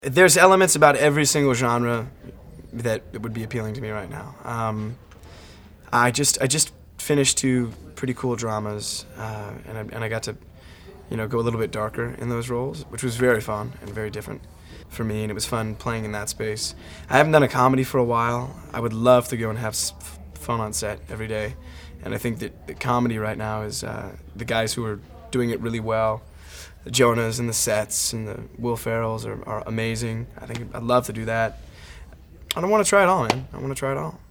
There's elements about every single genre that would be appealing to me right now. I just finished two pretty cool dramas, and I got to, go a little bit darker in those roles, which was very fun and very different for me, and it was fun playing in that space. I haven't done a comedy for a while. I would love to go and have fun on set every day, and I think that the comedy right now is the guys who are doing it really well. The Jonahs and the Sets and the Will Ferrells are amazing. I think I'd love to do that. I don't want to try it all, man. I want to try it all.